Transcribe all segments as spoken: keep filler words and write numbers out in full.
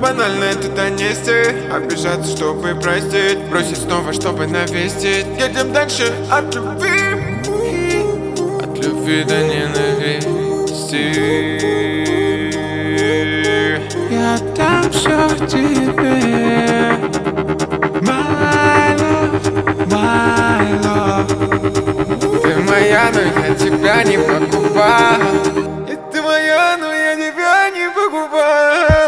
банально это донести, обижаться, чтобы простить, бросить снова, чтобы навестить. Едем дальше от любви, от любви до ненависти. Я дам все тебе, my love, my love. Ты моя, но я тебя не покупал. И ты моя, но я тебя не покупал.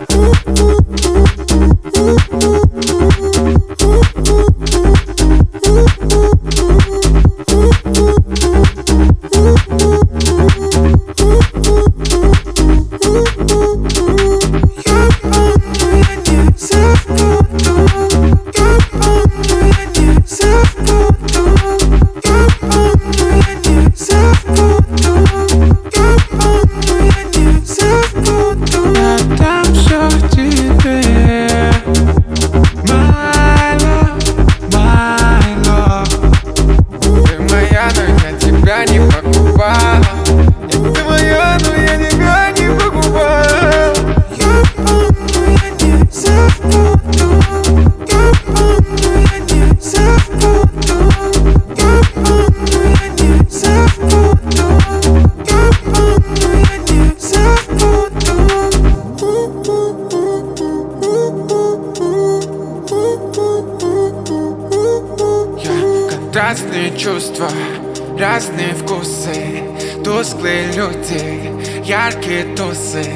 Разные чувства, разные вкусы, тусклые люди, яркие тусы.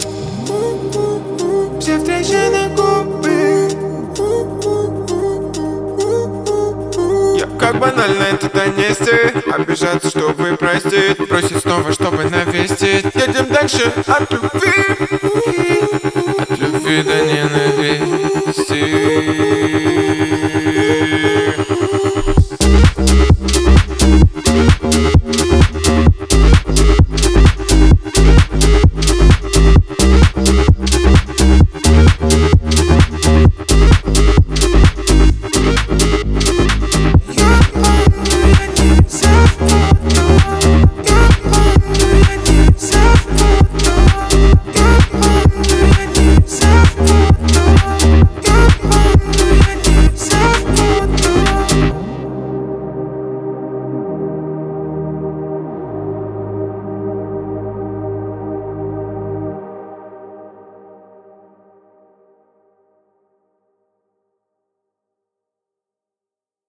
Все встречи на губы. Я как банально это донести, обижаться, чтобы простить, бросить снова, чтобы навестить. Едем дальше от любви, от любви до ненависти.